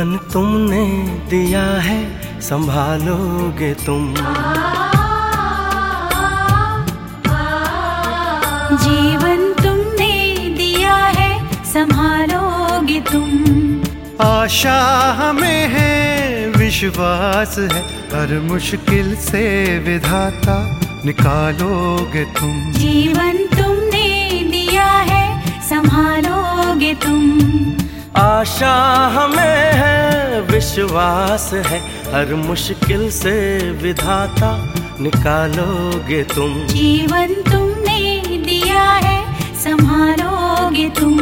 जीवन तुमने दिया है, संभालोगे तुम। जीवन तुमने दिया है, संभालोगे तुम। आशा हमें है, विश्वास है, हर मुश्किल से विधाता निकालोगे तुम। जीवन तुमने दिया है, संभालोगे तुम। आशा हमें है, विश्वास है, हर मुश्किल से विधाता निकालोगे तुम। जीवन तुमने दिया है, संभालोगे तुम।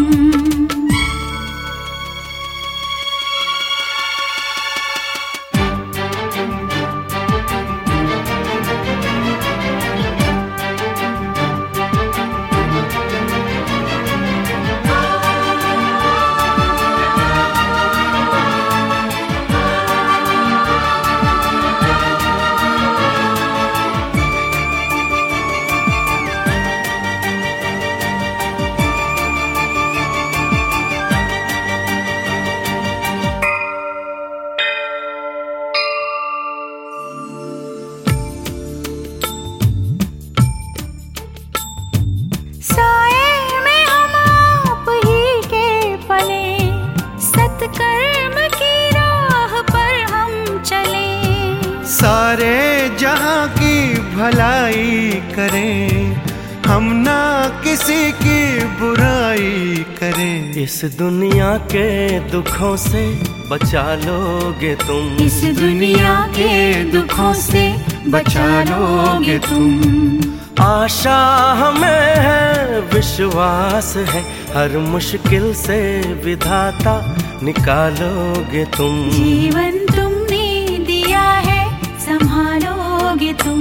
सारे जहां की भलाई करें, हम ना किसी की बुराई करें। इस दुनिया के दुखों से बचा लोगे तुम। इस दुनिया के दुखों से बचा लोगे तुम। आशा हमें है, विश्वास है, हर मुश्किल से विधाता निकालोगे तुम। जीवन तुमने दिया है, संभालोगे तुम।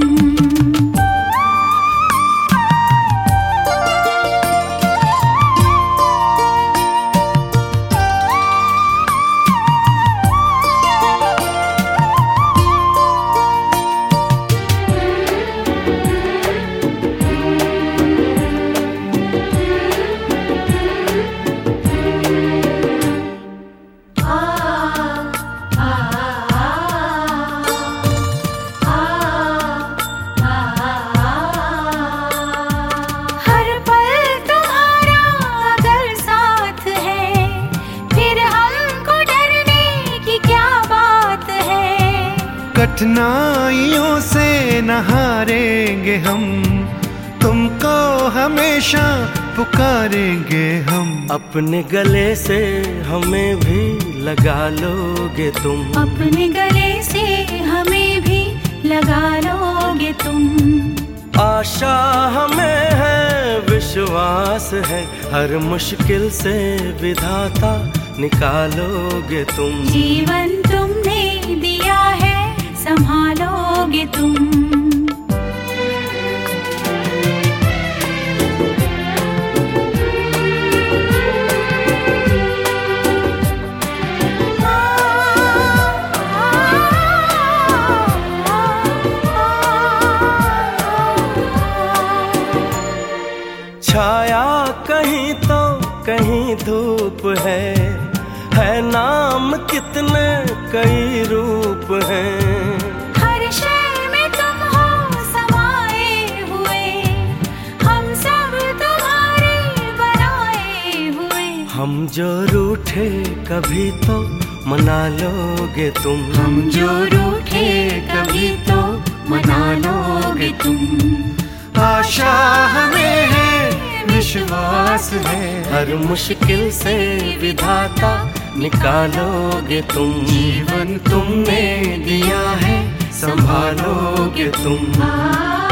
कठिनाइयों से न हारेंगे हम, तुमको हमेशा पुकारेंगे हम। अपने गले से हमें भी लगा लोगे तुम। अपने गले से हमें भी लगा लोगे तुम। आशा हमें है, विश्वास है, हर मुश्किल से विधाता निकालोगे तुम। जीवन तुमने दिया है, संभालोगे तुम। छाया कहीं तो कहीं धूप है नाम कितने कई रूप हैं। हर शय में तुम हो समाए हुए, हम सब तुम्हारे बनाए हुए। हम जो रूठे कभी तो मना लोगे तुम। हम जो रूठे कभी तो मना लोगे तुम। आशा हमें है, विश्वास है, हर मुश्किल से विधाता निकालोगे तुम। जीवन तुमने दिया है, संभालोगे तुम।